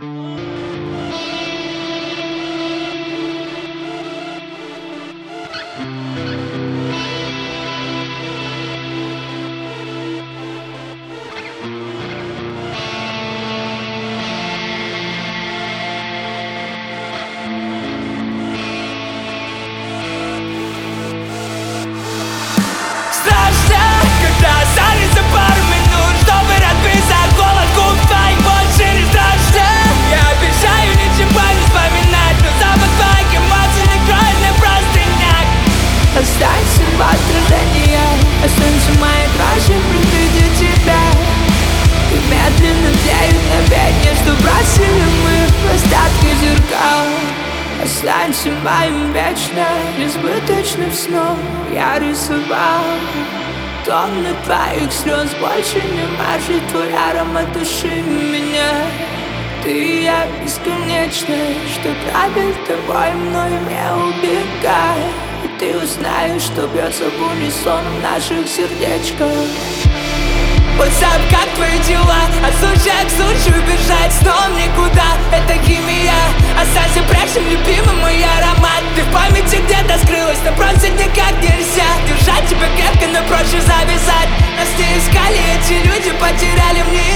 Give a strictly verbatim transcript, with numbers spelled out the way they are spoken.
Останься в отражениях, останься моей дрожью при виде тебя. И медленно тлеют на пятне, что бросили мы в остатки зеркал. Останься моим вечно несбыточным сном. Я рисовал тонны твоих слез, больше не мажет твой аромат души меня. Ты и я бесконечны, что правит тобой мною не убегай. И ты узнаешь, что бьется в унисон в наших сердечках. WhatsApp, как твои дела? От случая к случаю бежать снова никуда. Это химия, останься прежним, любимый мой аромат. Ты в памяти где-то скрылась, но бросить никак нельзя. Держать тебя крепко, но проще завязать. Нас не искали эти люди, потеряли мне